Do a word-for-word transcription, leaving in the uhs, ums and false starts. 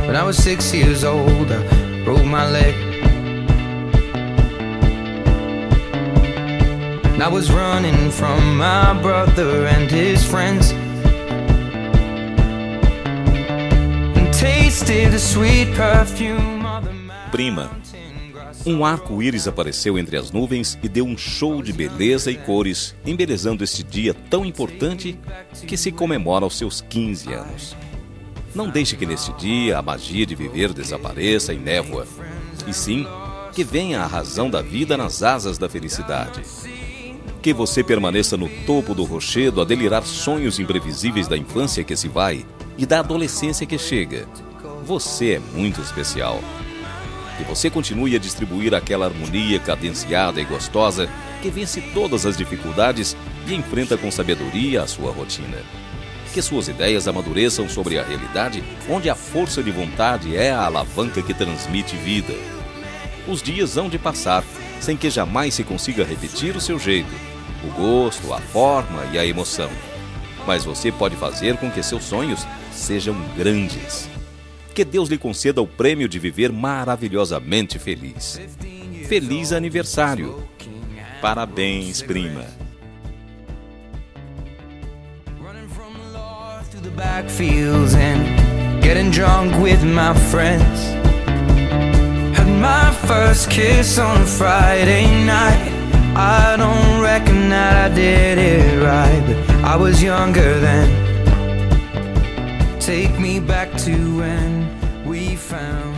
When I was six years old, I broke my leg. And I was running from my brother and his friends, and tasted the sweet perfume of the Prima, um arco-íris apareceu entre as nuvens e deu um show de beleza e cores, embelezando este dia tão importante que se comemora aos seus quinze anos. Não deixe que neste dia a magia de viver desapareça em névoa, e sim que venha a razão da vida nas asas da felicidade. Que você permaneça no topo do rochedo a delirar sonhos imprevisíveis da infância que se vai e da adolescência que chega. Você é muito especial. Que você continue a distribuir aquela harmonia cadenciada e gostosa que vence todas as dificuldades e enfrenta com sabedoria a sua rotina. Que suas ideias amadureçam sobre a realidade, onde a força de vontade é a alavanca que transmite vida. Os dias hão de passar, sem que jamais se consiga repetir o seu jeito, o gosto, a forma e a emoção. Mas você pode fazer com que seus sonhos sejam grandes. Que Deus lhe conceda o prêmio de viver maravilhosamente feliz. Feliz aniversário! Parabéns, prima! the backfields and getting drunk with my friends. Had my first kiss on a Friday night. I don't reckon that I did it right, but I was younger then. Take me back to when we found